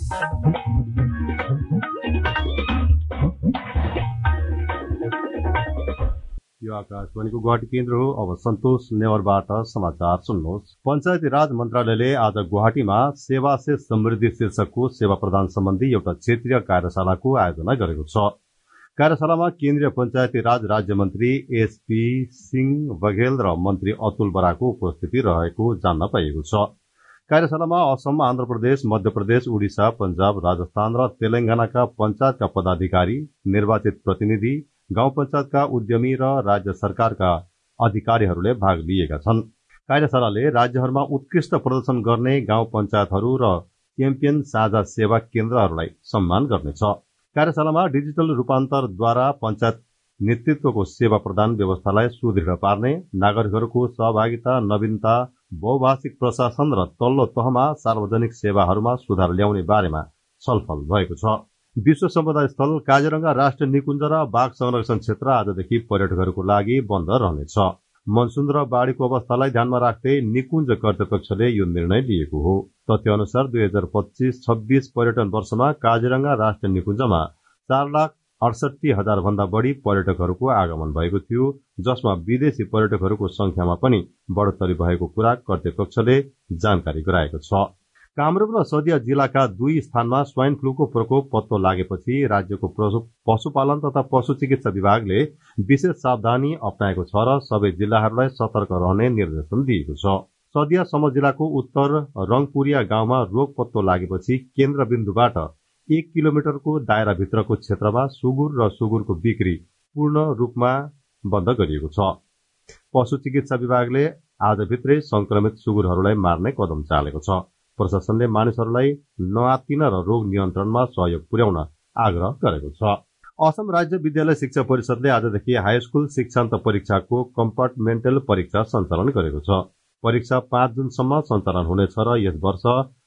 यो आकाशवाणीको गुवाहाटी केन्द्र हो। अब सन्तोष नेवरबाट समाचार सुन्नुहोस्। पञ्चायती राज मन्त्रालयले आज गुवाहाटीमा सेवा से समृद्धि शीर्षकको सेवा प्रदान सम्बन्धी एउटा क्षेत्रीय कार्यशालाको आयोजना गरेको छ। कार्यशालामा केन्द्रीय पञ्चायती राज राज्य मन्त्री एसपी सिंह बघेल र मन्त्री अतुल बराको उपस्थिति रहेको जान्न पाइएको छ। कार्यशालामा असम, आन्ध्र प्रदेश, मध्य प्रदेश, उडिसा, पञ्जाब, राजस्थान र तेलंगानाका पञ्चायतका पदाधिकारी, निर्वाचित प्रतिनिधि, गाउँ पञ्चायतका उद्यमी र राज्य सरकारका अधिकारीहरूले भाग लिएका छन्। कार्यशालाले राज्यहरूमा उत्कृष्ट प्रदर्शन गर्ने गाउँ पञ्चायतहरू र च्याम्पियन साझा सेवा केन्द्रहरूलाई सम्मान गर्नेछ। कार्यशालामा डिजिटल रूपान्तरद्वारा पञ्चायत नेतृत्वको सेवा प्रदान व्यवस्थालाई सुदृढ पार्ने, नागरिकहरूको सहभागिता, नवीनता, बहुभाषिक प्रशासन र तल्लो तहमा सार्वजनिक सेवाहरूमा सुधार ल्याउने बारेमा छलफल भएको छ। विश्व सम्पदा स्थल काजीरंगा राष्ट्रिय निकुञ्ज र बाघ संरक्षण क्षेत्र आजदेखि पर्यटकहरूको लागि बन्द रहनेछ। मनसुन र बाढ़ीको अवस्थालाई ध्यानमा राख्दै निकुञ्ज कर्तृपक्षले यो निर्णय लिएको हो। तथ्य अनुसार 2025-26 पर्यटन वर्षमा काजीरंगा राष्ट्रिय निकुञ्जमा 4,68,000 भन्दा बढ़ी पर्यटकहरूको आगमन भएको थियो, जसमा विदेशी पर्यटकहरूको संख्यामा पनि बढ़ोत्तरी भएको कुरा कर्तृपक्षले जानकारी गराएको छ। कामरूप र सदिया जिल्लाका 2 स्थानमा स्वाइन फ्लूको प्रकोप पत्तो लागेपछि राज्यको पशुपालन तथा पशु चिकित्सा विभागले विशेष सावधानी अपनाएको छ र सबै जिल्लाहरूलाई सतर्क रहने निर्देशन दिएको छ। सदियासम्म जिल्लाको उत्तर रङपुरिया गाउँमा रोग पत्तो लागेपछि केन्द्रबिन्दुबाट 1 किलोमिटरको दायराभित्रको क्षेत्रमा सुगुर र सुगुरको बिक्री पूर्ण रूपमा बन्द गरिएको छ। पशु चिकित्सा विभागले आजभित्रै संक्रमित सुगुरहरूलाई मार्ने कदम चालेको छ। प्रशासनले मानिसहरूलाई नआत्तिन र रोग नियन्त्रणमा सहयोग पुर्याउन आग्रह गरेको छ। असम राज्य विद्यालय शिक्षा परिषदले आजदेखि हाई स्कूल शिक्षान्त परीक्षाको कम्पार्टमेन्टल परीक्षा सञ्चालन गरेको छ। परीक्षा 5 जुनसम्म सञ्चालन हुनेछ र यस वर्ष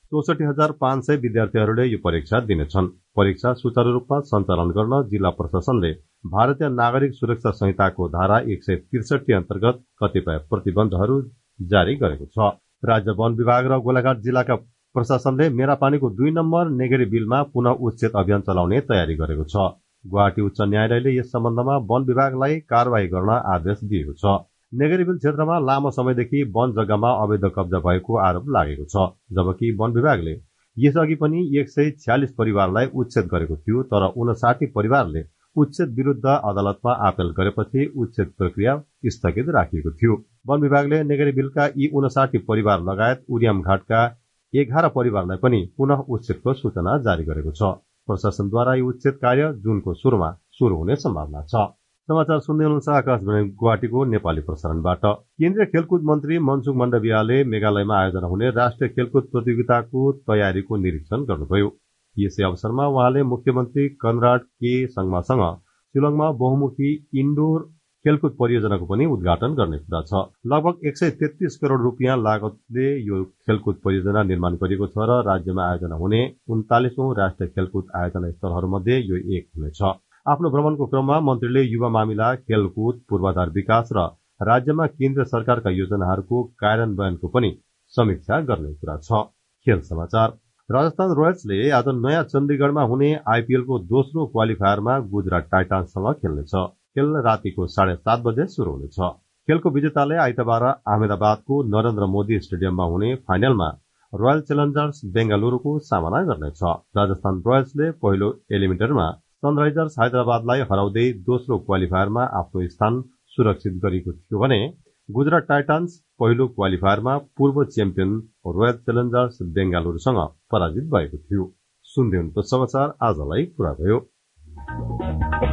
64,500 विद्यार्थीहरूले यो परीक्षा दिनेछन्। परीक्षा सुचारू रूपमा सञ्चालन गर्न जिल्ला प्रशासनले भारतीय नागरिक सुरक्षा संहिताको धारा 163 अन्तर्गत कतिपय प्रतिबन्धहरू जारी गरेको छ। राज्य वन विभाग र गोलाघाट जिल्लाका प्रशासनले मेरापानीको 2 नम्बर नेगरी बिलमा पुनः उच्छेद अभियान चलाउने तयारी गरेको छ। गुवाहाटी उच्च न्यायालयले यस सम्बन्धमा वन विभागलाई कारवाही गर्न आदेश दिएको छ। नेगरी बिल क्षेत्रमा लामो समयदेखि वन जग्गामा अवैध कब्जा भएको आरोप लागेको छ, जबकि वन विभागले यसअघि पनि 146 परिवारलाई उच्छेद गरेको थियो, तर 59 परिवारले उच्छेद विरुद्ध अदालतमा आपेल गरेपछि उच्छेद प्रक्रिया स्थगित राखिएको थियो। वन विभागले नेगरी बिलका यी 59 परिवार लगायत उरियाम घाटका 11 परिवारलाई पनि पुनः उच्छेदको सूचना जारी गरेको छ। प्रशासनद्वारा यो उच्छेद कार्य जुनको सुरुमा शुरू हुने सम्भावना छ। समाचार सुन्दै हुनुहुन्छ आकाशवाणी गुवाहाटीको नेपाली प्रसारणबाट। केन्द्रीय खेलकुद मन्त्री मनसुख माण्डवियाले मेघालयमा आयोजना हुने राष्ट्रिय खेलकुद प्रतियोगिताको तयारीको निरीक्षण गर्नुभयो। यसै अवसरमा उहाँले मुख्यमन्त्री कनराड के संगमासँग शिलङमा बहुमुखी इन्डोर खेलकुद परियोजनाको पनि उद्घाटन गर्ने कुरा छ। लगभग 133 करोड़ रुपियाँ लागतले यो खेलकुद परियोजना निर्माण गरिएको छ र राज्यमा आयोजना हुने 39औं राष्ट्रिय खेलकुद आयोजना स्थलहरूमध्ये यो एक हुनेछ। आफ्नो भ्रमणको क्रममा मन्त्रीले युवा मामिला, खेलकुद, पूर्वाधार विकास र राज्यमा केन्द्र सरकारका योजनाहरूको कार्यान्वयनको पनि समीक्षा गर्ने कुरा छ। खेल समाचार। राजस्थान रोयल्सले आज नयाँ चण्डीगढमा हुने आईपीएलको दोस्रो क्वालिफायरमा गुजरात टाइटान्ससँग खेल्नेछ। खेल रातिको 7:30 बजे शुरू हुनेछ। खेलको विजेताले आइतबार अहमदाबादको नरेन्द्र मोदी स्टेडियममा हुने फाइनलमा रोयल च्यालेन्जर्स बेंगलुरूको सामना गर्नेछ। राजस्थान रोयल्सले पहिलो एलिमिनेटरमा सनराइजर्स हैदराबादलाई हराउँदै दोस्रो क्वालिफायरमा आफ्नो स्थान सुरक्षित गरेको थियो भने गुजरात टाइटान्स पहिलो क्वालिफायरमा पूर्व च्याम्पियन रोयल च्यालेन्जर्स बेंगलुरूसँग पराजित भएको थियो। सुन्दै हुनुहुन्छ समाचार। आजलाई पुरा भयो।